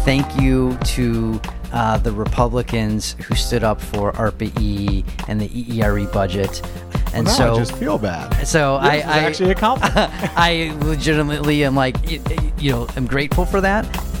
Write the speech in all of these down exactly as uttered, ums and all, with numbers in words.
thank you to uh, the Republicans who stood up for ARPA-E and the E E R E budget. And well, so I just feel bad. So this I, is I actually a compliment. I legitimately am like, you know, I'm grateful for that.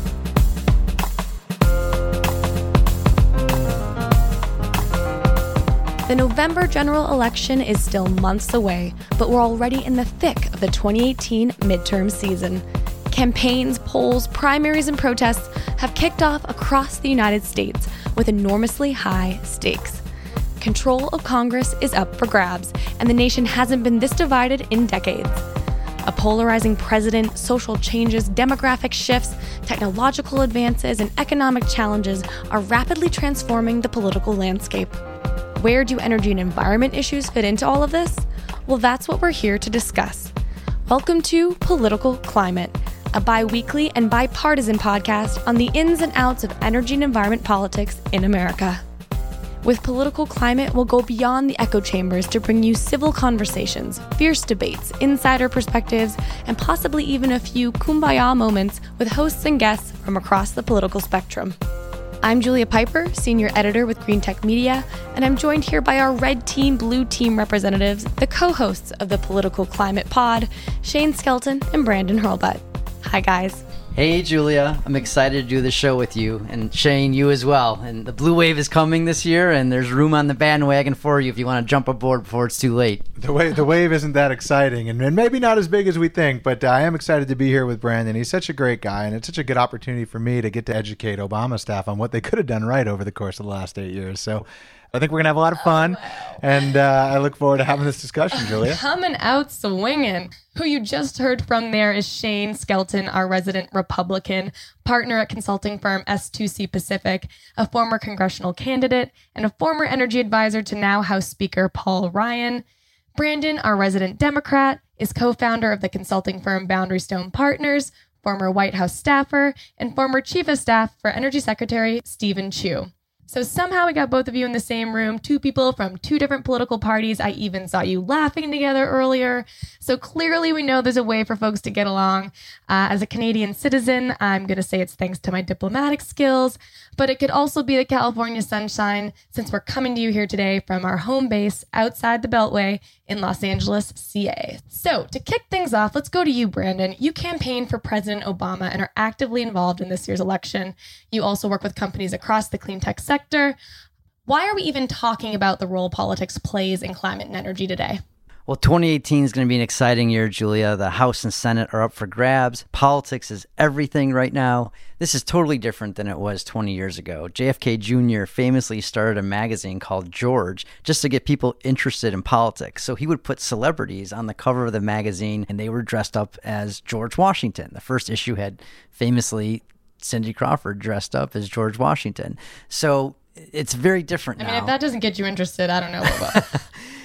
The November general election is still months away, but we're already in the thick of the twenty eighteen midterm season. Campaigns, polls, primaries, and protests have kicked off across the United States with enormously high stakes. Control of Congress is up for grabs, and the nation hasn't been this divided in decades. A polarizing president, social changes, demographic shifts, technological advances, and economic challenges are rapidly transforming the political landscape. Where do energy and environment issues fit into all of this? Well, that's what we're here to discuss. Welcome to Political Climate, a bi-weekly and bipartisan podcast on the ins and outs of energy and environment politics in America. With Political Climate, we'll go beyond the echo chambers to bring you civil conversations, fierce debates, insider perspectives, and possibly even a few kumbaya moments with hosts and guests from across the political spectrum. I'm Julia Piper, Senior Editor with Green Tech Media, and I'm joined here by our Red Team, Blue Team representatives, the co-hosts of the Political Climate Pod, Shane Skelton and Brandon Hurlbutt. Hi, guys. Hey, Julia. I'm excited to do the show with you, and Shane, you as well. And the Blue Wave is coming this year, and there's room on the bandwagon for you if you want to jump aboard before it's too late. The wave, the wave isn't that exciting, and, and maybe not as big as we think, but uh, I am excited to be here with Brandon. He's such a great guy, and it's such a good opportunity for me to get to educate Obama staff on what they could have done right over the course of the last eight years. So I think we're going to have a lot of fun, and uh, I look forward to having this discussion, Julia. Coming out swinging. Who you just heard from there is Shane Skelton, our resident Republican, partner at consulting firm S two C Pacific, a former congressional candidate, and a former energy advisor to now House Speaker Paul Ryan. Brandon, our resident Democrat, is co-founder of the consulting firm Boundary Stone Partners, former White House staffer, and former chief of staff for Energy Secretary Stephen Chu. So somehow we got both of you in the same room, two people from two different political parties. I even saw you laughing together earlier. So clearly we know there's a way for folks to get along. Uh, as a Canadian citizen, I'm going to say it's thanks to my diplomatic skills, but it could also be the California sunshine since we're coming to you here today from our home base outside the Beltway in Los Angeles, C A. So to kick things off, let's go to you, Brandon. You campaigned for President Obama and are actively involved in this year's election. You also work with companies across the clean tech sector. Why are we even talking about the role politics plays in climate and energy today? Well, twenty eighteen is going to be an exciting year, Julia. The House and Senate are up for grabs. Politics is everything right now. This is totally different than it was twenty years ago. J F K Junior famously started a magazine called George just to get people interested in politics. So he would put celebrities on the cover of the magazine, and they were dressed up as George Washington. The first issue had famously Cindy Crawford dressed up as George Washington. So it's very different now. I mean, if that doesn't get you interested, I don't know what will.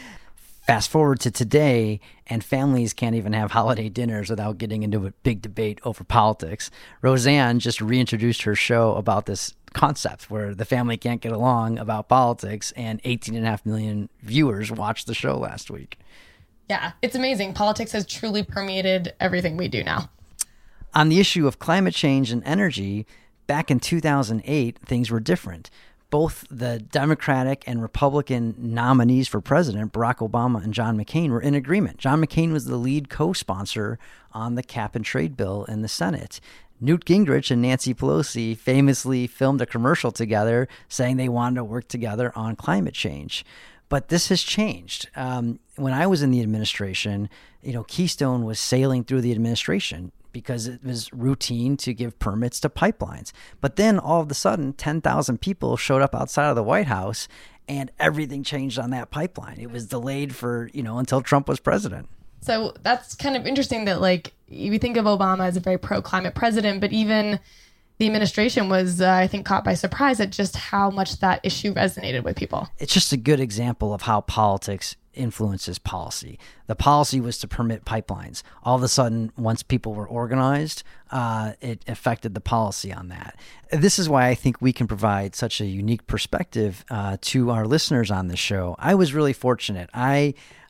Fast forward to today, and families can't even have holiday dinners without getting into a big debate over politics. Roseanne just reintroduced her show about this concept where the family can't get along about politics, and eighteen and a half million viewers watched the show last week. Yeah, it's amazing. Politics has truly permeated everything we do now. On the issue of climate change and energy, back in two thousand eight, things were different. Both the Democratic and Republican nominees for president, Barack Obama and John McCain, were in agreement. John McCain was the lead co-sponsor on the cap and trade bill in the Senate. Newt Gingrich and Nancy Pelosi famously filmed a commercial together saying they wanted to work together on climate change. But this has changed. Um, when I was in the administration, you know, Keystone was sailing through the administration because it was routine to give permits to pipelines. But then all of a sudden, ten thousand people showed up outside of the White House and everything changed on that pipeline. It was delayed for, you know, until Trump was president. So that's kind of interesting that, like, you think of Obama as a very pro-climate president, but even the administration was, uh, I think, caught by surprise at just how much that issue resonated with people. It's just a good example of how politics influences policy. The policy was to permit pipelines. All of a sudden, once people were organized, uh, it affected the policy on that. This is why I think we can provide such a unique perspective uh, to our listeners on this show. I was really fortunate. I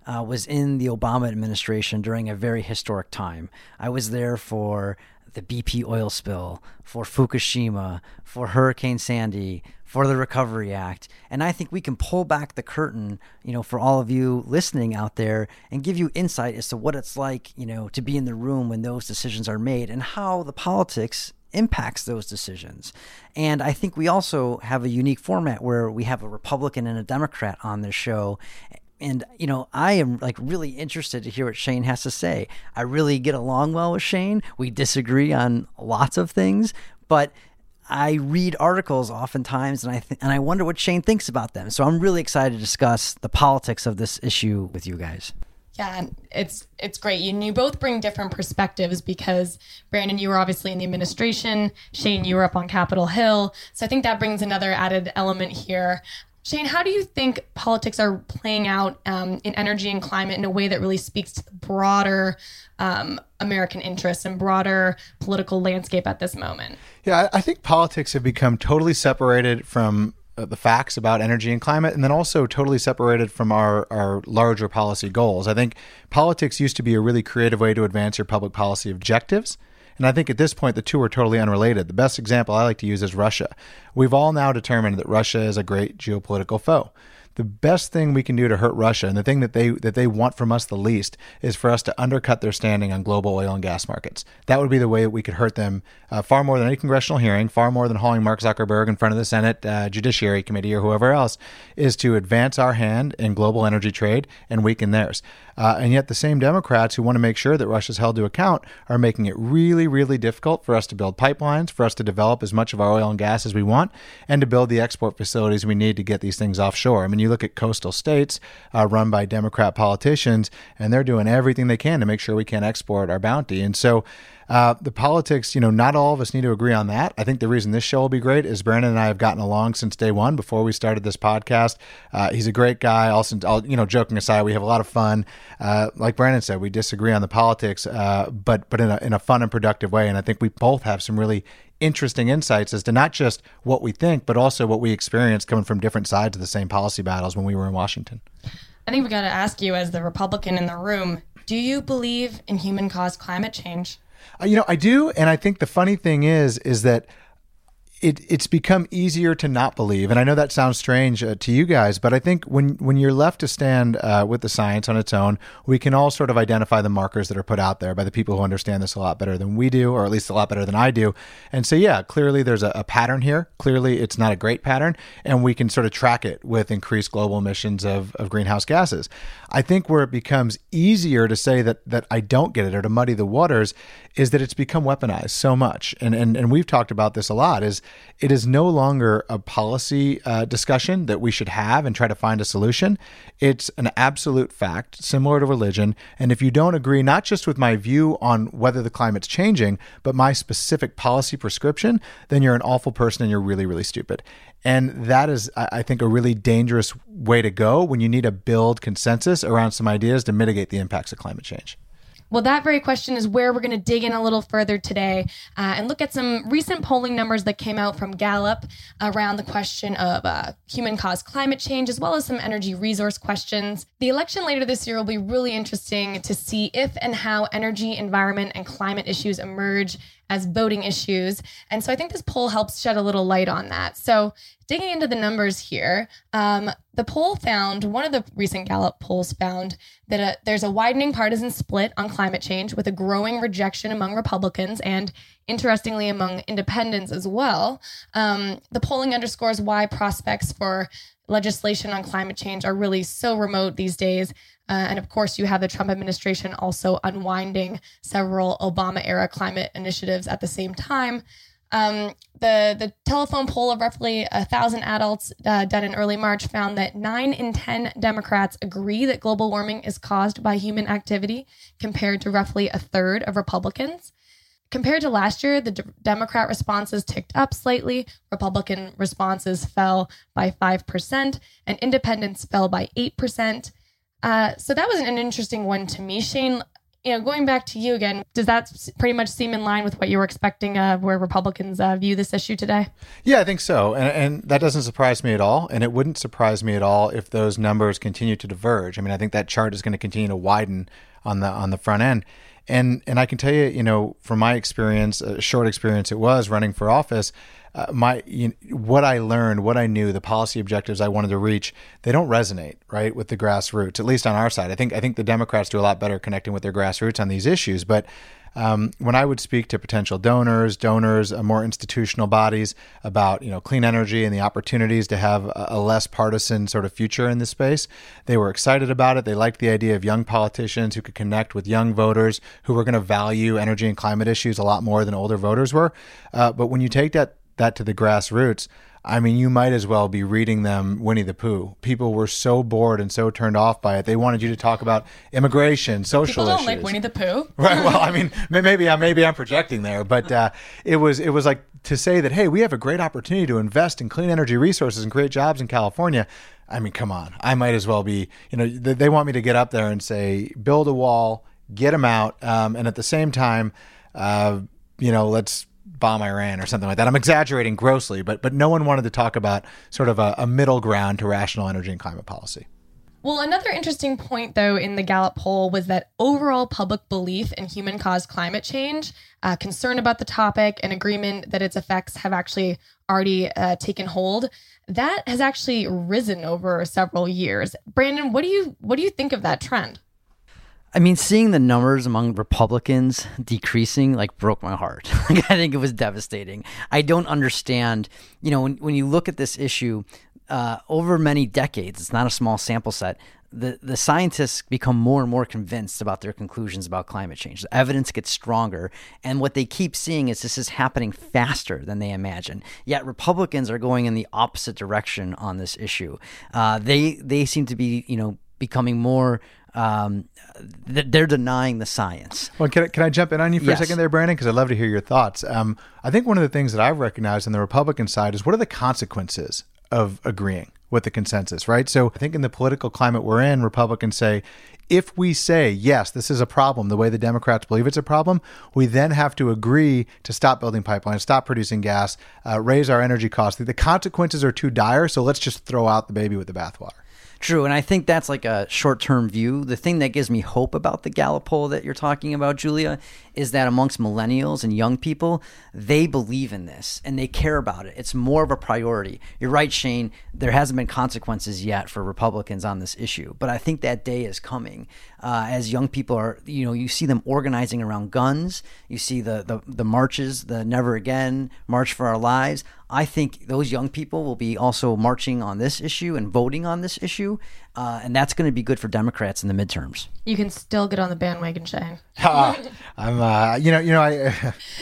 uh, was in the Obama administration during a very historic time. I was there for the B P oil spill, for Fukushima, for Hurricane Sandy, for the Recovery Act. And I think we can pull back the curtain, you know, for all of you listening out there and give you insight as to what it's like, you know, to be in the room when those decisions are made and how the politics impacts those decisions. And I think we also have a unique format where we have a Republican and a Democrat on this show. And, you know, I am like really interested to hear what Shane has to say. I really get along well with Shane. We disagree on lots of things, but I read articles oftentimes and I th- and I wonder what Shane thinks about them. So I'm really excited to discuss the politics of this issue with you guys. Yeah, it's it's great. You, you both bring different perspectives because, Brandon, you were obviously in the administration. Shane, you were up on Capitol Hill. So I think that brings another added element here. Shane, how do you think politics are playing out um, in energy and climate in a way that really speaks to the broader um, American interests and broader political landscape at this moment? Yeah, I think politics have become totally separated from uh, the facts about energy and climate, and then also totally separated from our, our larger policy goals. I think politics used to be a really creative way to advance your public policy objectives. And I think at this point, the two are totally unrelated. The best example I like to use is Russia. We've all now determined that Russia is a great geopolitical foe. The best thing we can do to hurt Russia, and the thing that they that they want from us the least, is for us to undercut their standing on global oil and gas markets. That would be the way that we could hurt them uh, far more than any congressional hearing, far more than hauling Mark Zuckerberg in front of the Senate uh, Judiciary Committee or whoever else, is to advance our hand in global energy trade and weaken theirs. Uh, and yet the same Democrats who want to make sure that Russia's held to account are making it really, really difficult for us to build pipelines, for us to develop as much of our oil and gas as we want, and to build the export facilities we need to get these things offshore. I mean, you look at coastal states uh, run by Democrat politicians, and they're doing everything they can to make sure we can export our bounty. And so Uh, the politics, you know, not all of us need to agree on that. I think the reason this show will be great is Brandon and I have gotten along since day one before we started this podcast. Uh, he's a great guy. Also, you know, joking aside, we have a lot of fun. Uh, like Brandon said, we disagree on the politics, uh, but but in a, in a fun and productive way. And I think we both have some really interesting insights as to not just what we think, but also what we experienced coming from different sides of the same policy battles when we were in Washington. I think we got to ask you, as the Republican in the room, do you believe in human-caused climate change? Uh, you know, I do. And I think the funny thing is, is that it, it's become easier to not believe. And I know that sounds strange uh, to you guys, but I think when, when you're left to stand uh, with the science on its own, we can all sort of identify the markers that are put out there by the people who understand this a lot better than we do, or at least a lot better than I do. And so, yeah, clearly there's a, a pattern here. Clearly it's not a great pattern, and we can sort of track it with increased global emissions of, of greenhouse gases. I think where it becomes easier to say that that I don't get it or to muddy the waters is that it's become weaponized so much. And and, and we've talked about this a lot, is it is no longer a policy uh, discussion that we should have and try to find a solution. It's an absolute fact, similar to religion. And if you don't agree, not just with my view on whether the climate's changing, but my specific policy prescription, then you're an awful person and you're really, really stupid. And that is, I think, a really dangerous way to go when you need to build consensus around some ideas to mitigate the impacts of climate change. Well, that very question is where we're going to dig in a little further today uh, and look at some recent polling numbers that came out from Gallup around the question of uh, human-caused climate change, as well as some energy resource questions. The election later this year will be really interesting to see if and how energy, environment, and climate issues emerge as voting issues. And so I think this poll helps shed a little light on that. So digging into the numbers here, um, the poll found, one of the recent Gallup polls found that uh, there's a widening partisan split on climate change with a growing rejection among Republicans and, interestingly, among independents as well. Um, the polling underscores why prospects for legislation on climate change are really so remote these days. Uh, and of course, you have the Trump administration also unwinding several Obama-era climate initiatives at the same time. Um, the, the telephone poll of roughly one thousand adults uh, done in early March found that nine in ten Democrats agree that global warming is caused by human activity, compared to roughly a third of Republicans. Compared to last year, the D- Democrat responses ticked up slightly, Republican responses fell by five percent, and independents fell by eight percent. Uh, so that was an interesting one to me. Shane, you know, going back to you again, does that s- pretty much seem in line with what you were expecting of where Republicans uh, view this issue today? Yeah, I think so. And, and that doesn't surprise me at all. And it wouldn't surprise me at all if those numbers continue to diverge. I mean, I think that chart is going to continue to widen on the on the front end. And and I can tell you, you know, from my experience, a short experience it was running for office, uh, my you what I learned, what I knew, the policy objectives I wanted to reach, they don't resonate, right, with the grassroots, at least on our side. I think I think the Democrats do a lot better connecting with their grassroots on these issues. But Um, when I would speak to potential donors, donors, uh, more institutional bodies about, you know, clean energy and the opportunities to have a, a less partisan sort of future in this space, they were excited about it. They liked the idea of young politicians who could connect with young voters who were going to value energy and climate issues a lot more than older voters were. Uh, but when you take that that to the grassroots, I mean, you might as well be reading them Winnie the Pooh. People were so bored and so turned off by it. They wanted you to talk about immigration, social People don't issues. like Winnie the Pooh. Right. Well, I mean, may- maybe I maybe I'm projecting there, but uh, it was it was like to say that, hey, we have a great opportunity to invest in clean energy resources and create jobs in California. I mean, come on. I might as well be. You know, they, they want me to get up there and say, build a wall, get them out, um, and at the same time, uh, you know, let's bomb Iran or something like that. I'm exaggerating grossly, but but no one wanted to talk about sort of a, a middle ground to rational energy and climate policy. Well, another interesting point, though, in the Gallup poll was that overall public belief in human-caused climate change, uh, concern about the topic, and agreement that its effects have actually already uh, taken hold, that has actually risen over several years. Brandon, what do you what do you think of that trend? I mean, seeing the numbers among Republicans decreasing like broke my heart. Like, I think it was devastating. I don't understand, you know, when, when you look at this issue uh, over many decades, it's not a small sample set, the, the scientists become more and more convinced about their conclusions about climate change. The evidence gets stronger, and what they keep seeing is this is happening faster than they imagine. Yet Republicans are going in the opposite direction on this issue. Uh, they they seem to be, you know, becoming more Um, they're denying the science. Well, can I, can I jump in on you for Yes. a second there, Brandon? Because I'd love to hear your thoughts. Um, I think one of the things that I've recognized on the Republican side is what are the consequences of agreeing with the consensus, right? So I think in the political climate we're in, Republicans say, if we say, yes, this is a problem, the way the Democrats believe it's a problem, we then have to agree to stop building pipelines, stop producing gas, uh, raise our energy costs. The consequences are too dire, so let's just throw out the baby with the bathwater. True, and I think that's like a short-term view. The thing that gives me hope about the Gallup poll that you're talking about, Julia, is that amongst millennials and young people, they believe in this and they care about it. It's more of a priority. You're right, Shane. There hasn't been consequences yet for Republicans on this issue, but I think that day is coming. Uh, as young people are, you know, you see them organizing around guns. You see the the, the marches, the Never Again, March for Our Lives. I think those young people will be also marching on this issue and voting on this issue, uh, and that's going to be good for Democrats in the midterms. You can still get on the bandwagon, Shane. Uh, I'm, uh, you know, you know, I,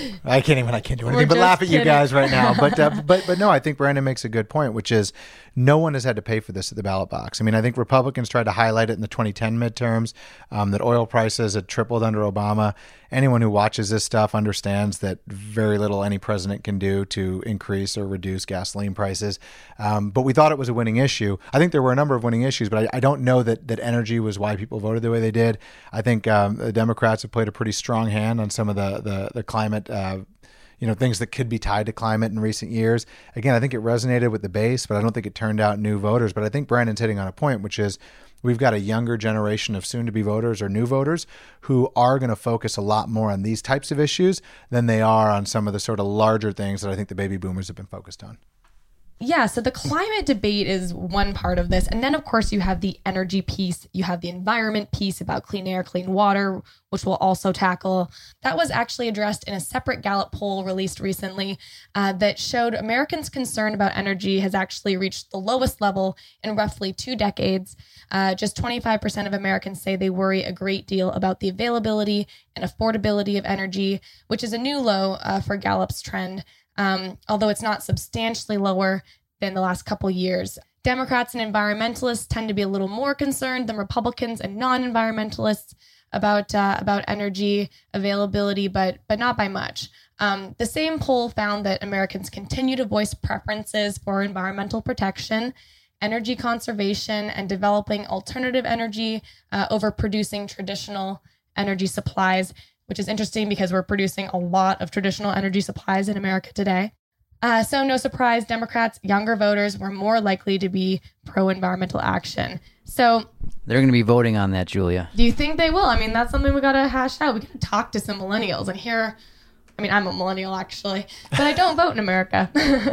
I can't even, I can't do anything We're but laugh at just you kidding. guys right now. But, uh, but, but no, I think Brandon makes a good point, which is no one has had to pay for this at the ballot box. I mean, I think Republicans tried to highlight it in the twenty ten midterms, um, that oil prices had tripled under Obama. Anyone who watches this stuff understands that very little any president can do to increase or reduce gasoline prices. Um, but we thought it was a winning issue. I think there were a number of winning issues, but I, I don't know that, that energy was why people voted the way they did. I think um, the Democrats have played a pretty strong hand on some of the, the, the climate uh, you know, things that could be tied to climate in recent years. Again, I think it resonated with the base, but I don't think it turned out new voters. But I think Brandon's hitting on a point, which is we've got a younger generation of soon-to-be voters or new voters who are going to focus a lot more on these types of issues than they are on some of the sort of larger things that I think the baby boomers have been focused on. Yeah, so the climate debate is one part of this. And then, of course, you have the energy piece. You have the environment piece about clean air, clean water, which we'll also tackle. That was actually addressed in a separate Gallup poll released recently uh, that showed Americans' concern about energy has actually reached the lowest level in roughly two decades. Uh, just twenty-five percent of Americans say they worry a great deal about the availability and affordability of energy, which is a new low uh, for Gallup's trend. Um, although it's not substantially lower than the last couple years. Democrats and environmentalists tend to be a little more concerned than Republicans and non-environmentalists about uh, about energy availability, but but not by much. Um, the same poll found that Americans continue to voice preferences for environmental protection, energy conservation, and developing alternative energy uh, over producing traditional energy supplies, which is interesting because we're producing a lot of traditional energy supplies in America today. Uh, so no surprise, Democrats, younger voters were more likely to be pro-environmental action. So they're going to be voting on that, Julia. Do you think they will? I mean, that's something we got to hash out. We got to talk to some millennials and hear. I mean, I'm a millennial actually, but I don't vote in America.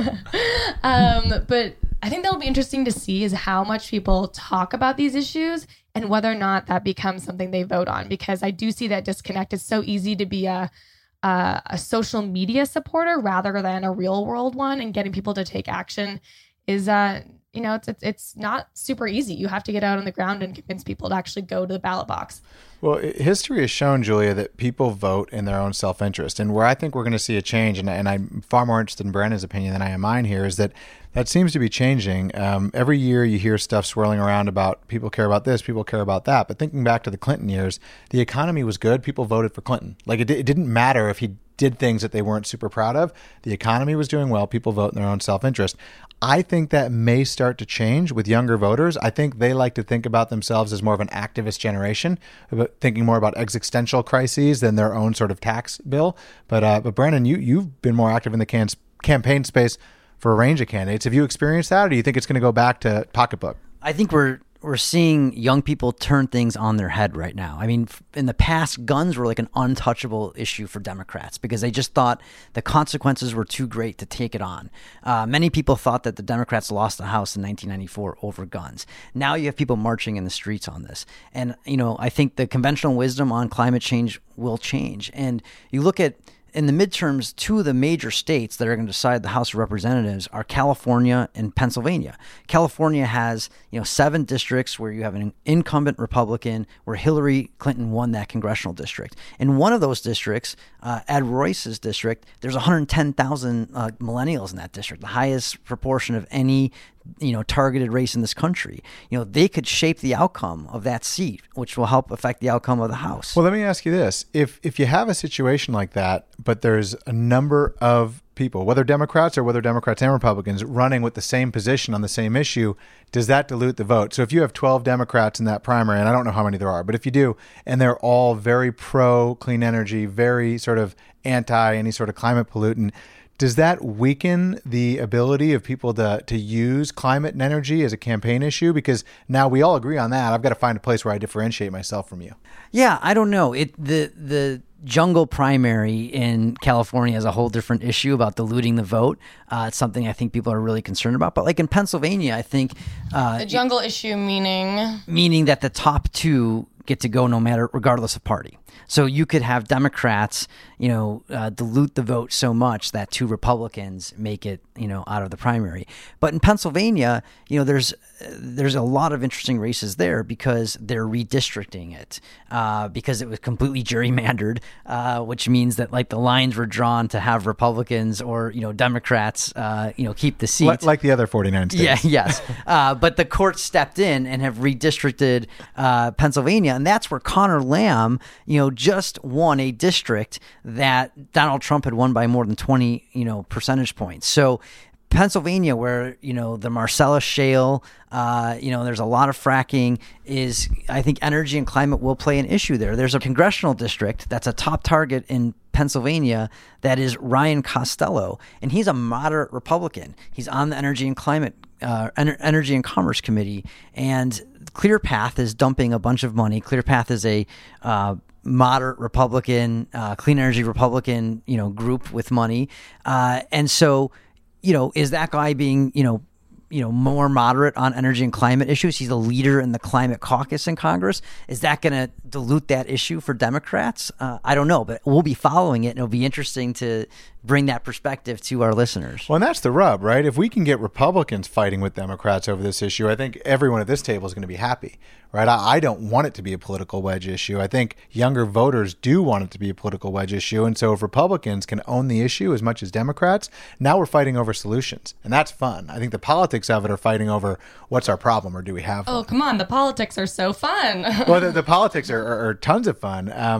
um, but I think that'll be interesting to see is how much people talk about these issues and whether or not that becomes something they vote on, because I do see that disconnect. It's so easy to be a Uh, a social media supporter rather than a real world one, and getting people to take action is, uh, you know, it's, it's it's not super easy. You have to get out on the ground and convince people to actually go to the ballot box. Well, history has shown, Julia, that people vote in their own self-interest. And where I think we're going to see a change, and, and I'm far more interested in Brandon's opinion than I am mine here, is that that seems to be changing. Um, every year you hear stuff swirling around about people care about this, people care about that. But thinking back to the Clinton years, the economy was good. People voted for Clinton. Like it, it didn't matter if he did things that they weren't super proud of. The economy was doing well. People vote in their own self-interest. I think that may start to change with younger voters. I think they like to think about themselves as more of an activist generation, but thinking more about existential crises than their own sort of tax bill. But uh, but Brandon, you you've been more active in the can- campaign space for a range of candidates. Have you experienced that, or do you think it's going to go back to pocketbook? I think we're we're seeing young people turn things on their head right now. I mean, in the past, guns were like an untouchable issue for Democrats because they just thought the consequences were too great to take it on. Uh, many people thought that the Democrats lost the House in nineteen ninety-four over guns. Now you have people marching in the streets on this. And, you know, I think the conventional wisdom on climate change will change. And you look at in the midterms, two of the major states that are going to decide the House of Representatives are California and Pennsylvania. California has, you know, seven districts where you have an incumbent Republican, where Hillary Clinton won that congressional district. In one of those districts, uh, Ed Royce's district, there's one hundred ten thousand uh, millennials in that district, the highest proportion of any you know, targeted race in this country. You know, they could shape the outcome of that seat, which will help affect the outcome of the House. Well, let me ask you this. If if you have a situation like that, but there's a number of people, whether Democrats or whether Democrats and Republicans, running with the same position on the same issue, does that dilute the vote? So if you have twelve Democrats in that primary, and I don't know how many there are, but if you do, and they're all very pro clean energy, very sort of anti any sort of climate pollutant, does that weaken the ability of people to to use climate and energy as a campaign issue? Because now we all agree on that. I've got to find a place where I differentiate myself from you. Yeah, I don't know. It the the jungle primary in California is a whole different issue about diluting the vote. Uh, it's something I think people are really concerned about. But like in Pennsylvania, I think uh, the jungle issue meaning meaning that the top two get to go no matter regardless of party. So you could have Democrats, you know, uh, dilute the vote so much that two Republicans make it, you know, out of the primary. But in Pennsylvania, you know, there's there's a lot of interesting races there because they're redistricting it uh, because it was completely gerrymandered, uh, which means that like the lines were drawn to have Republicans or, you know, Democrats, uh, you know, keep the seat. Like, like the other forty-nine states. Yeah, yes. uh, but the court stepped in and have redistricted uh, Pennsylvania. And that's where Connor Lamb, you know, just won a district that Donald Trump had won by more than twenty, you know, percentage points. So Pennsylvania, where, you know, the Marcellus Shale, uh, you know, there's a lot of fracking, is, I think energy and climate will play an issue there. There's a congressional district that's a top target in Pennsylvania that is Ryan Costello, and he's a moderate Republican. He's on the Energy and Climate, uh, Energy and Commerce Committee, and ClearPath is dumping a bunch of money. ClearPath is a uh, moderate Republican, uh, clean energy Republican, you know, group with money, uh, and so, you know, is that guy being, you know, you know, more moderate on energy and climate issues? He's a leader in the climate caucus in Congress. Is that going to dilute that issue for Democrats? Uh, I don't know, but we'll be following it, and it'll be interesting to bring that perspective to our listeners. Well, and that's the rub, right? If we can get Republicans fighting with Democrats over this issue, I think everyone at this table is going to be happy, right? I, I don't want it to be a political wedge issue. I think younger voters do want it to be a political wedge issue. And so if Republicans can own the issue as much as Democrats, now we're fighting over solutions. And that's fun. I think the politics of it are fighting over what's our problem or do we have one? Oh, come on. The politics are so fun. Well, the, the politics are, are, are tons of fun. Um,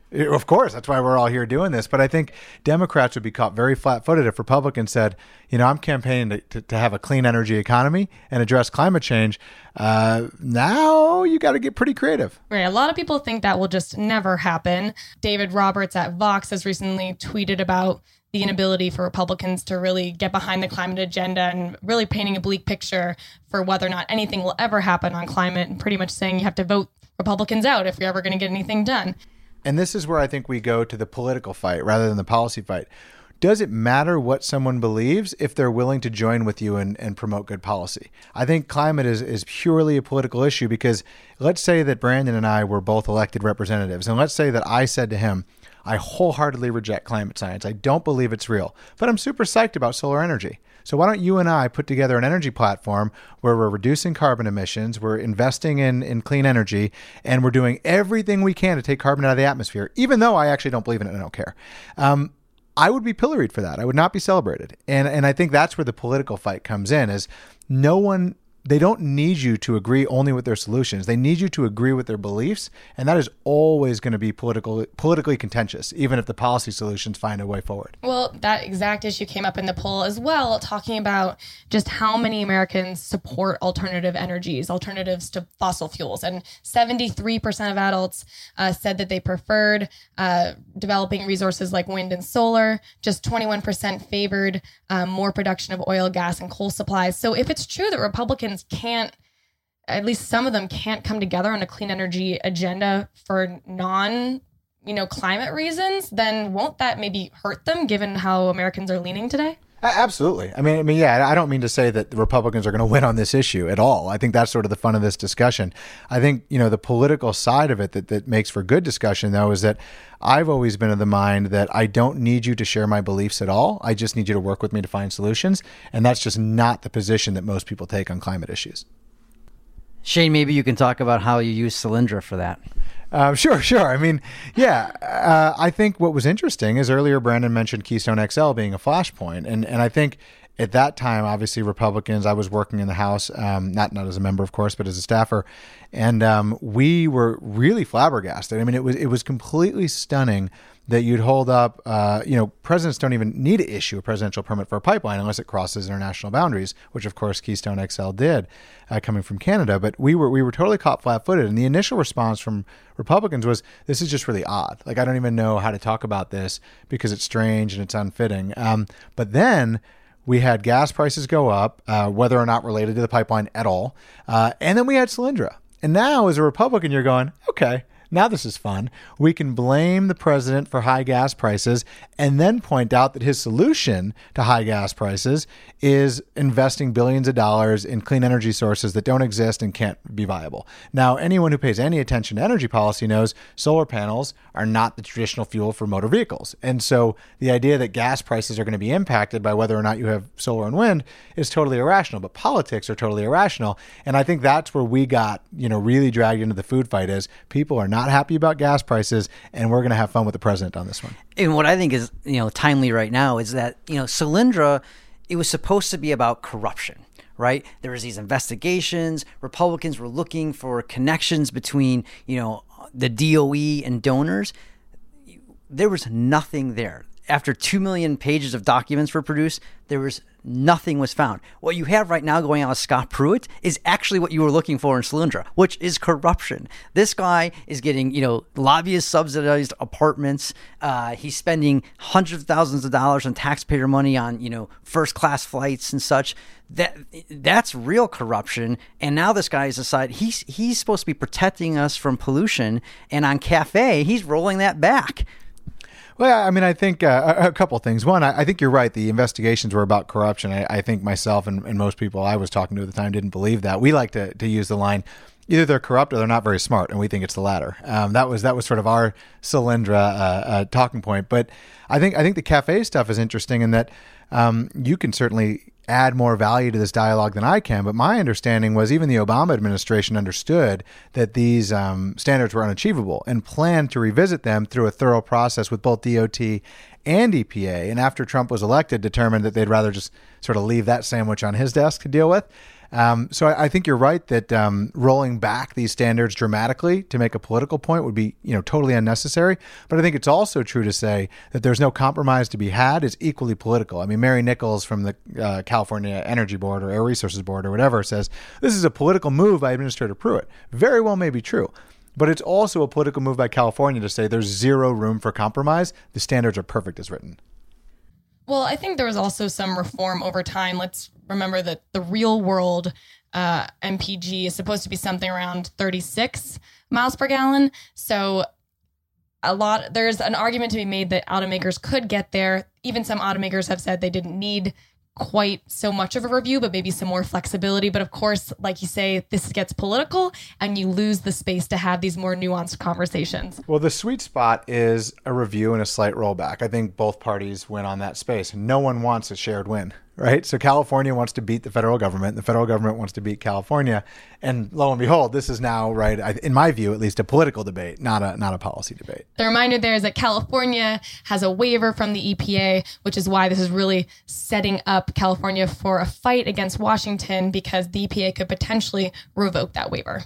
Of course, that's why we're all here doing this. But I think Democrats would be caught very flat-footed if Republicans said, you know, I'm campaigning to, to, to have a clean energy economy and address climate change. Uh, now you got to get pretty creative. Right. A lot of people think that will just never happen. David Roberts at Vox has recently tweeted about the inability for Republicans to really get behind the climate agenda and really painting a bleak picture for whether or not anything will ever happen on climate, and pretty much saying you have to vote Republicans out if you're ever going to get anything done. And this is where I think we go to the political fight rather than the policy fight. Does it matter what someone believes if they're willing to join with you and, and promote good policy? I think climate is, is purely a political issue, because let's say that Brandon and I were both elected representatives, and let's say that I said to him, I wholeheartedly reject climate science. I don't believe it's real, but I'm super psyched about solar energy. So why don't you and I put together an energy platform where we're reducing carbon emissions, we're investing in, in clean energy, and we're doing everything we can to take carbon out of the atmosphere, even though I actually don't believe in it and I don't care. Um, I would be pilloried for that. I would not be celebrated. And and I think that's where the political fight comes in, is no one, they don't need you to agree only with their solutions. They need you to agree with their beliefs. And that is always going to be political, politically contentious, even if the policy solutions find a way forward. Well, that exact issue came up in the poll as well, talking about just how many Americans support alternative energies, alternatives to fossil fuels. And seventy-three percent of adults uh, said that they preferred uh, developing resources like wind and solar. Just twenty-one percent favored um, more production of oil, gas, and coal supplies. So if it's true that Republicans can't, at least some of them can't come together on a clean energy agenda for non, you know, climate reasons, then won't that maybe hurt them given how Americans are leaning today? Absolutely. I mean, I mean, yeah, I don't mean to say that the Republicans are going to win on this issue at all. I think that's sort of the fun of this discussion. I think, you know, the political side of it that, that makes for good discussion, though, is that I've always been of the mind that I don't need you to share my beliefs at all. I just need you to work with me to find solutions. And that's just not the position that most people take on climate issues. Shane, maybe you can talk about how you use Solyndra for that. Uh, sure, sure. I mean, yeah, uh, I think what was interesting is earlier Brandon mentioned Keystone X L being a flashpoint. And, and I think at that time, obviously Republicans, I was working in the House, um, not, not as a member, of course, but as a staffer. And um, we were really flabbergasted. I mean, it was, it was completely stunning that you'd hold up, uh, you know, presidents don't even need to issue a presidential permit for a pipeline unless it crosses international boundaries, which of course Keystone X L did, uh, coming from Canada. But we were we were totally caught flat-footed, and the initial response from Republicans was, "This is just really odd. Like, I don't even know how to talk about this because it's strange and it's unfitting." Um, but then we had gas prices go up, uh, whether or not related to the pipeline at all, uh, and then we had Solyndra. And now, as a Republican, you're going, okay, now this is fun. We can blame the president for high gas prices and then point out that his solution to high gas prices is investing billions of dollars in clean energy sources that don't exist and can't be viable. Now, anyone who pays any attention to energy policy knows solar panels are not the traditional fuel for motor vehicles. And so the idea that gas prices are going to be impacted by whether or not you have solar and wind is totally irrational, but politics are totally irrational. And I think that's where we got, you know, really dragged into the food fight, is people are not happy about gas prices, and we're going to have fun with the president on this one. And what I think is, you know, timely right now is that, you know, Solyndra, it was supposed to be about corruption, right? There was these investigations. Republicans were looking for connections between, you know, the D O E and donors. There was nothing there. After two million pages of documents were produced, there was nothing was found. What you have right now going on with Scott Pruitt is actually what you were looking for in Solyndra, which is corruption. This guy is getting, you know, lobbyist subsidized apartments. Uh, he's spending hundreds of thousands of dollars on taxpayer money on, you know, first class flights and such. That that's real corruption. And now this guy has decided he's he's supposed to be protecting us from pollution, and on CAFE, he's rolling that back. Well, I mean, I think uh, a couple of things. One, I, I think you're right. The investigations were about corruption. I, I think myself and, and most people I was talking to at the time didn't believe that. We like to, to use the line, either they're corrupt or they're not very smart, and we think it's the latter. Um, that was that was sort of our Solyndra uh, uh, talking point. But I think I think the CAFE stuff is interesting in that um, you can certainly add more value to this dialogue than I can. But my understanding was even the Obama administration understood that these um, standards were unachievable and planned to revisit them through a thorough process with both D O T and E P A. And after Trump was elected, determined that they'd rather just sort of leave that sandwich on his desk to deal with. Um, so I, I think you're right that um, rolling back these standards dramatically to make a political point would be, you know, totally unnecessary. But I think it's also true to say that there's no compromise to be had. It's equally political. I mean, Mary Nichols from the uh, California Energy Board or Air Resources Board or whatever says this is a political move by Administrator Pruitt. Very well may be true. But it's also a political move by California to say there's zero room for compromise. The standards are perfect as written. Well, I think there was also some reform over time. Let's remember that the real world uh, M P G is supposed to be something around thirty-six miles per gallon. So a lot, there's an argument to be made that automakers could get there. Even some automakers have said they didn't need quite so much of a review, but maybe some more flexibility. But of course, like you say, this gets political and you lose the space to have these more nuanced conversations. Well, the sweet spot is a review and a slight rollback. I think both parties win on that space. No one wants a shared win, right? So California wants to beat the federal government. The federal government wants to beat California. And lo and behold, this is now, right, in my view, at least a political debate, not a not a policy debate. The reminder there is that California has a waiver from the E P A, which is why this is really setting up California for a fight against Washington, because the E P A could potentially revoke that waiver.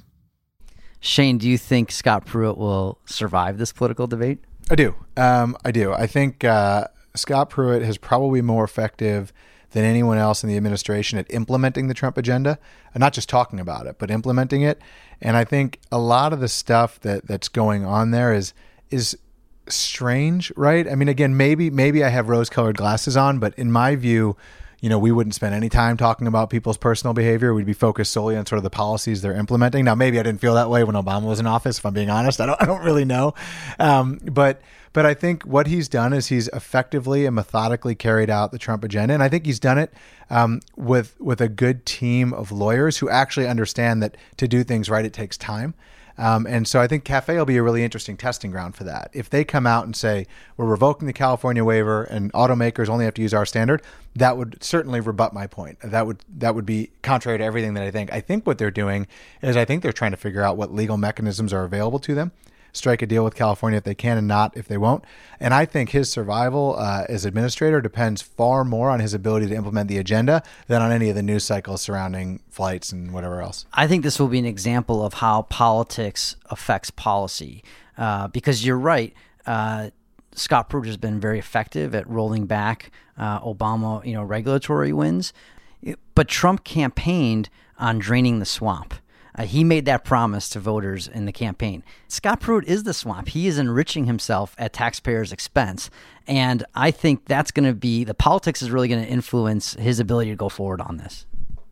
Shane, do you think Scott Pruitt will survive this political debate? I do. Um, I do. I think uh, Scott Pruitt has probably been more effective than anyone else in the administration at implementing the Trump agenda, and not just talking about it, but implementing it. And I think a lot of the stuff that that's going on there is is strange, right? I mean, again, maybe maybe I have rose-colored glasses on, but in my view, you know, we wouldn't spend any time talking about people's personal behavior. We'd be focused solely on sort of the policies they're implementing. Now, maybe I didn't feel that way when Obama was in office, if I'm being honest. I don't I don't really know. Um, but but I think what he's done is he's effectively and methodically carried out the Trump agenda. And I think he's done it um, with with a good team of lawyers who actually understand that to do things right, it takes time. Um, and so I think CAFE will be a really interesting testing ground for that. If they come out and say, we're revoking the California waiver and automakers only have to use our standard, that would certainly rebut my point. That would that would be contrary to everything that I think. I think what they're doing is I think they're trying to figure out what legal mechanisms are available to them, strike a deal with California if they can and not if they won't. And I think his survival uh, as administrator depends far more on his ability to implement the agenda than on any of the news cycles surrounding flights and whatever else. I think this will be an example of how politics affects policy, uh, because you're right. Uh, Scott Pruitt has been very effective at rolling back uh, Obama, you know, regulatory wins, but Trump campaigned on draining the swamp. Uh, he made that promise to voters in the campaign. Scott Pruitt is the swamp. He is enriching himself at taxpayers' expense. And I think that's going to be, the politics is really going to influence his ability to go forward on this.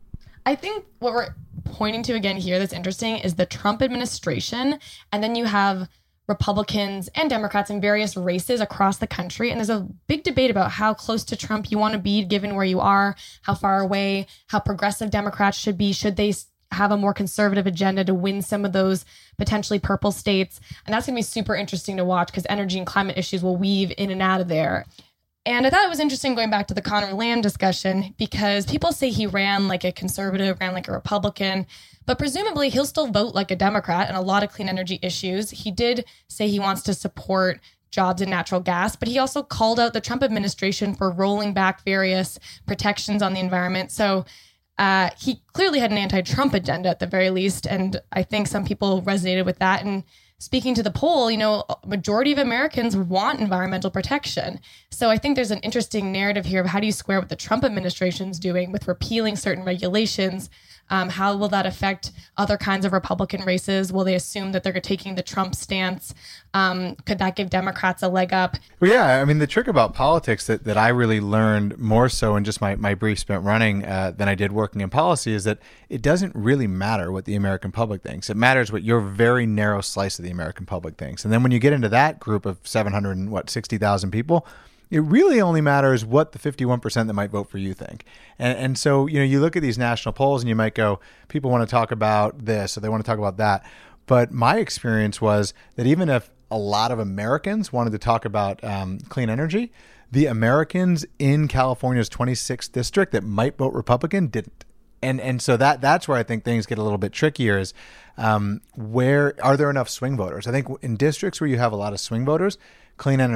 I think what we're pointing to again here that's interesting is the Trump administration. And then you have Republicans and Democrats in various races across the country. And there's a big debate about how close to Trump you want to be given where you are, how far away, how progressive Democrats should be. Should they have a more conservative agenda to win some of those potentially purple states? And that's going to be super interesting to watch because energy and climate issues will weave in and out of there. And I thought it was interesting going back to the Conor Lamb discussion because people say he ran like a conservative, ran like a Republican, but presumably he'll still vote like a Democrat on a lot of clean energy issues. He did say he wants to support jobs in natural gas, but he also called out the Trump administration for rolling back various protections on the environment. So Uh, he clearly had an anti-Trump agenda at the very least, and I think some people resonated with that. And speaking to the poll, you know, a majority of Americans want environmental protection. So I think there's an interesting narrative here of how do you square what the Trump administration's doing with repealing certain regulations. Um, how will that affect other kinds of Republican races? Will they assume that they're taking the Trump stance? Um, could that give Democrats a leg up? Well, yeah, I mean, the trick about politics that, that I really learned more so in just my, my brief spent running uh, than I did working in policy is that it doesn't really matter what the American public thinks. It matters what your very narrow slice of the American public thinks. And then when you get into that group of seven hundred and what, sixty thousand people, it really only matters what the fifty-one percent that might vote for you think. And and so, you know, you look at these national polls and you might go, people want to talk about this or they want to talk about that. But my experience was that even if a lot of Americans wanted to talk about um, clean energy, the Americans in California's twenty-sixth district that might vote Republican didn't. And and so that that's where I think things get a little bit trickier is um, where are there enough swing voters? I think in districts where you have a lot of swing voters, clean energy,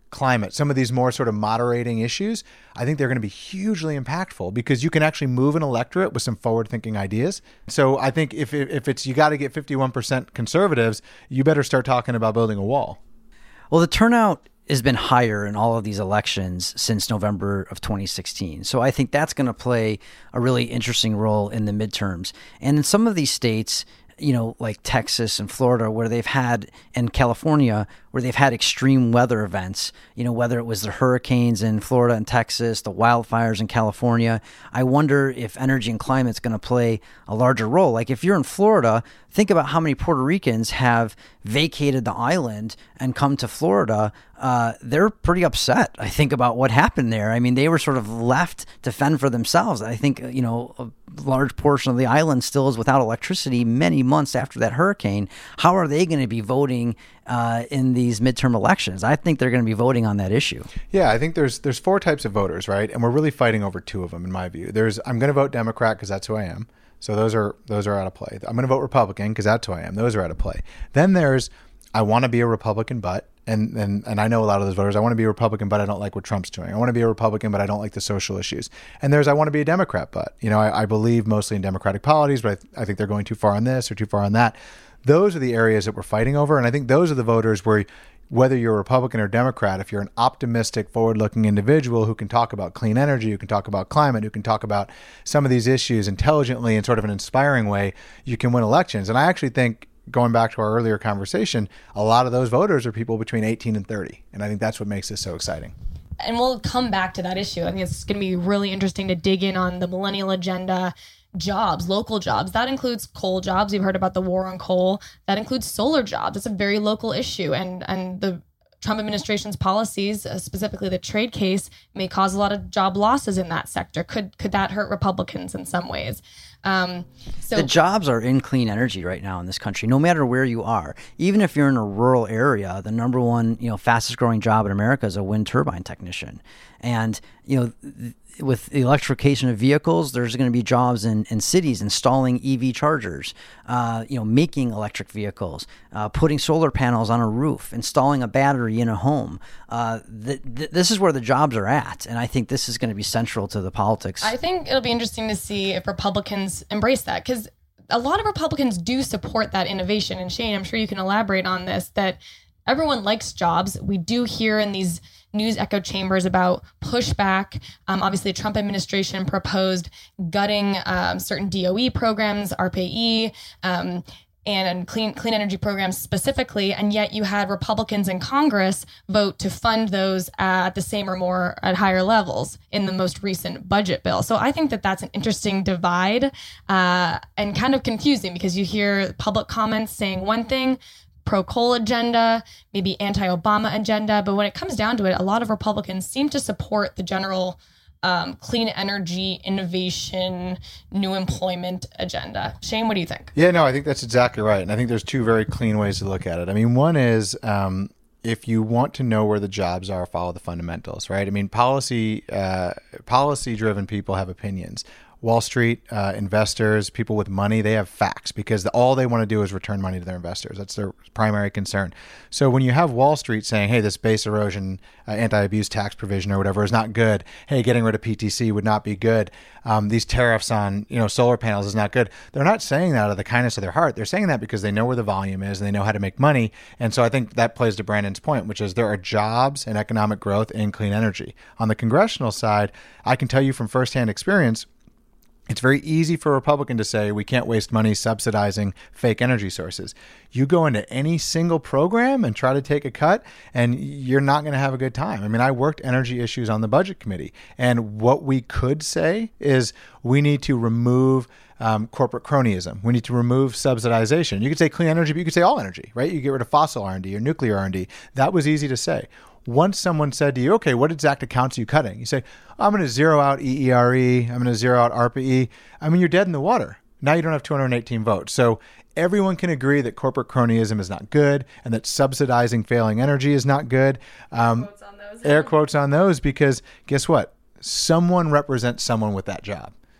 climate, some of these more sort of moderating issues, I think they're going to be hugely impactful because you can actually move an electorate with some forward-thinking ideas. So I think if if it's you got to get fifty-one percent conservatives, you better start talking about building a wall. Well, the turnout has been higher in all of these elections since November of twenty sixteen. So I think that's going to play a really interesting role in the midterms. And in some of these states, you know, like Texas and Florida, where they've had, and California, where they've had extreme weather events, you know, whether it was the hurricanes in Florida and Texas, the wildfires in California, I wonder if energy and climate is going to play a larger role. Like if you're in Florida, think about how many Puerto Ricans have vacated the island and come to Florida. Uh, they're pretty upset, I think, about what happened there. I mean, they were sort of left to fend for themselves. I think, you know, a large portion of the island still is without electricity many months after that hurricane. How are they going to be voting uh, in these midterm elections? I think they're going to be voting on that issue. Yeah, I think there's there's four types of voters, right? And we're really fighting over two of them, in my view. There's I'm going to vote Democrat because that's who I am. So those are those are out of play. I'm going to vote Republican because that's who I am. Those are out of play. Then there's I want to be a Republican, but and and and I know a lot of those voters. I want to be a Republican, but I don't like what Trump's doing. I want to be a Republican, but I don't like the social issues. And there's I want to be a Democrat, but you know I, I believe mostly in democratic policies, but I, th- I think they're going too far on this or too far on that. Those are the areas that we're fighting over, and I think those are the voters where, whether you're a Republican or Democrat, if you're an optimistic, forward-looking individual who can talk about clean energy, who can talk about climate, who can talk about some of these issues intelligently in sort of an inspiring way, you can win elections. And I actually think, going back to our earlier conversation, a lot of those voters are people between eighteen and thirty. And I think that's what makes this so exciting. And we'll come back to that issue. I think it's going to be really interesting to dig in on the millennial agenda. Jobs, local jobs. That includes coal jobs. We've heard about the war on coal. That includes solar jobs. It's a very local issue. And and the Trump administration's policies, uh, specifically the trade case, may cause a lot of job losses in that sector. Could could that hurt Republicans in some ways? Um, so the jobs are in clean energy right now in this country, no matter where you are. Even if you're in a rural area, the number one, you know, fastest growing job in America is a wind turbine technician. And, you know, th- with the electrification of vehicles, there's going to be jobs in, in cities installing E V chargers, uh, you know, making electric vehicles, uh, putting solar panels on a roof, installing a battery in a home. Uh, th- th- this is where the jobs are at. And I think this is going to be central to the politics. I think it'll be interesting to see if Republicans embrace that, because a lot of Republicans do support that innovation. And Shane, I'm sure you can elaborate on this, that everyone likes jobs. We do hear in these news echo chambers about pushback. Um, obviously, the Trump administration proposed gutting um, certain D O E programs, A R P A E, um, and clean clean energy programs specifically, and yet you had Republicans in Congress vote to fund those at the same or more at higher levels in the most recent budget bill. So I think that that's an interesting divide uh, and kind of confusing, because you hear public comments saying one thing, pro-coal agenda, maybe anti-Obama agenda. But when it comes down to it, a lot of Republicans seem to support the general um, clean energy, innovation, new employment agenda. Shane, what do you think? Yeah, no, I think that's exactly right. And I think there's two very clean ways to look at it. I mean, one is um, if you want to know where the jobs are, follow the fundamentals, right? I mean, policy, uh, policy-driven people have opinions. Wall Street, uh, investors, people with money, they have facts, because the, all they want to do is return money to their investors. That's their primary concern. So when you have Wall Street saying, hey, this base erosion, uh, anti-abuse tax provision or whatever is not good. Hey, getting rid of P T C would not be good. Um, these tariffs on, you know, solar panels is not good. They're not saying that out of the kindness of their heart. They're saying that because they know where the volume is and they know how to make money. And so I think that plays to Brandon's point, which is there are jobs and economic growth in clean energy. On the congressional side, I can tell you from firsthand experience, it's very easy for a Republican to say we can't waste money subsidizing fake energy sources. You go into any single program and try to take a cut, and you're not going to have a good time. I mean, I worked energy issues on the budget committee, and what we could say is we need to remove um, corporate cronyism. We need to remove subsidization. You could say clean energy, but you could say all energy, right? You get rid of fossil R and D or nuclear R and D. That was easy to say. Once someone said to you, okay, what exact accounts are you cutting? You say, I'm going to zero out E E R E. I'm going to zero out A R P A E. I mean, you're dead in the water. Now you don't have two hundred eighteen votes. So everyone can agree that corporate cronyism is not good and that subsidizing failing energy is not good. Um, Quotes on those. Air quotes on those, because guess what? Someone represents someone with that job.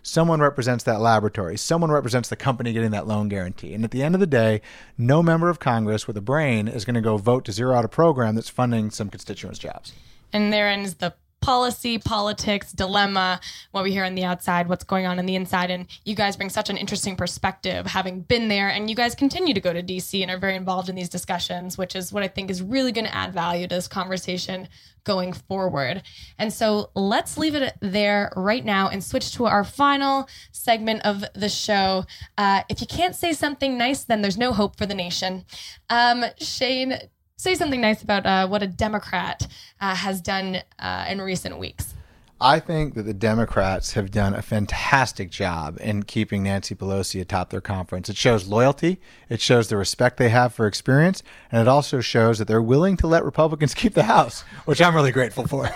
someone represents that laboratory. Someone represents the company getting that loan guarantee. And at the end of the day, no member of Congress with a brain is going to go vote to zero out a program that's funding some constituents' jobs. And therein is the policy, politics, dilemma, what we hear on the outside, what's going on on the inside. And you guys bring such an interesting perspective, having been there, and you guys continue to go to D C and are very involved in these discussions, which is what I think is really going to add value to this conversation going forward. And so let's leave it there right now and switch to our final segment of the show. Uh, if you can't say something nice, then there's no hope for the nation. Um, Shane, say something nice about uh, what a Democrat uh, has done uh, in recent weeks. I think that the Democrats have done a fantastic job in keeping Nancy Pelosi atop their conference. It shows loyalty, it shows the respect they have for experience, and it also shows that they're willing to let Republicans keep the House, which I'm really grateful for.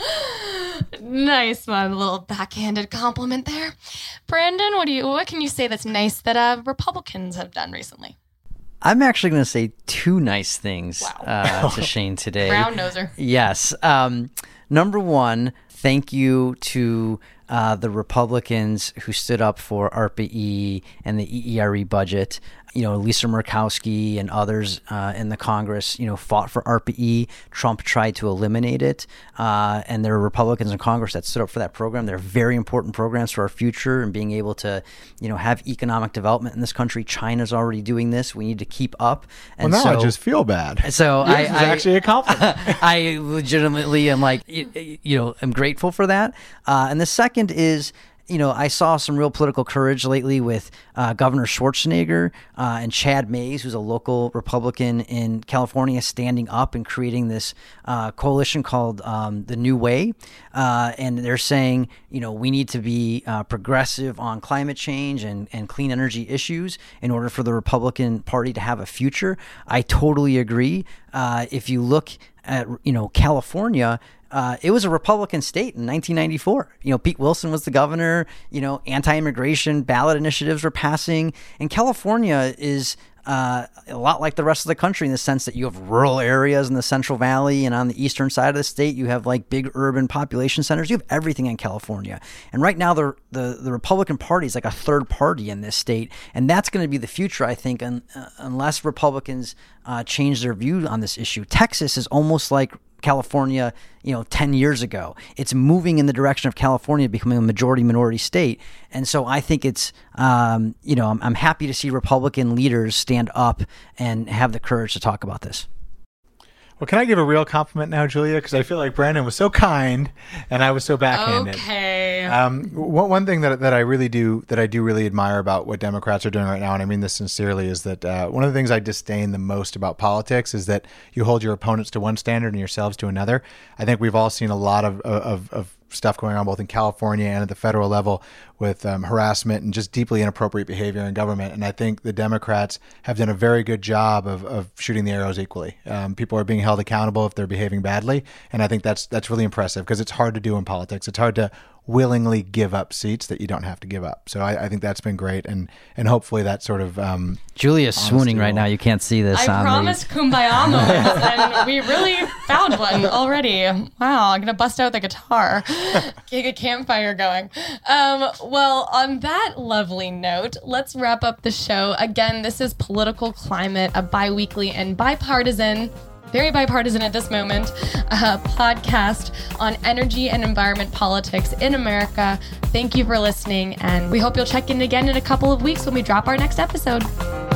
Nice one, a little backhanded compliment there. Brandon, what do you? What can you say that's nice that uh, Republicans have done recently? I'm actually going to say two nice things Wow. uh, to Shane today. Brown noser. Yes. Um, number one, thank you to uh, the Republicans who stood up for ARPA-E and the E E R E budget. You know, Lisa Murkowski and others uh, in the Congress, you know, fought for ARPA-E. Trump tried to eliminate it. Uh, and there are Republicans in Congress that stood up for that program. They're very important programs for our future and being able to, you know, have economic development in this country. China's already doing this. We need to keep up. And well, now so, I just feel bad. So Yours I, is I actually a compliment. I legitimately am like, you, you know, I'm grateful for that. Uh, and the second is, you know, I saw some real political courage lately with uh, Governor Schwarzenegger uh, and Chad Mays, who's a local Republican in California, standing up and creating this uh, coalition called um, The New Way. Uh, and they're saying, you know, we need to be uh, progressive on climate change and, and clean energy issues in order for the Republican Party to have a future. I totally agree. Uh, if you look at, you know, California, Uh, it was a Republican state in nineteen ninety-four. You know, Pete Wilson was the governor. You know, anti-immigration ballot initiatives were passing. And California is uh, a lot like the rest of the country in the sense that you have rural areas in the Central Valley, and on the eastern side of the state, you have like big urban population centers. You have everything in California. And right now, the the, the Republican Party is like a third party in this state. And that's going to be the future, I think, un, uh, unless Republicans uh, change their view on this issue. Texas is almost like California, you know, ten years ago. It's moving in the direction of California becoming a majority minority state. And so I think it's, um, you know, I'm, I'm happy to see Republican leaders stand up and have the courage to talk about this. Well, can I give a real compliment now, Julia? Because I feel like Brandon was so kind and I was so backhanded. Okay. Um, one, one thing that that I really do that I do really admire about what Democrats are doing right now, and I mean this sincerely, is that uh, one of the things I disdain the most about politics is that you hold your opponents to one standard and yourselves to another. I think we've all seen a lot of of, of stuff going on both in California and at the federal level with um, harassment and just deeply inappropriate behavior in government. And I think the Democrats have done a very good job of, of shooting the arrows equally. Um, people are being held accountable if they're behaving badly. And I think that's that's really impressive because it's hard to do in politics. It's hard to willingly give up seats that you don't have to give up. So I, I think that's been great. And and hopefully that sort of... Um, Julia's swooning right will. now. You can't see this. I on promised the... Kumbaya moments, and we really found one already. Wow, I'm going to bust out the guitar, get a campfire going. Um, well, on that lovely note, let's wrap up the show. Again, this is Political Climate, a bi-weekly and bipartisan, very bipartisan at this moment, uh, podcast on energy and environment politics in America. Thank you for listening, and we hope you'll check in again in a couple of weeks when we drop our next episode.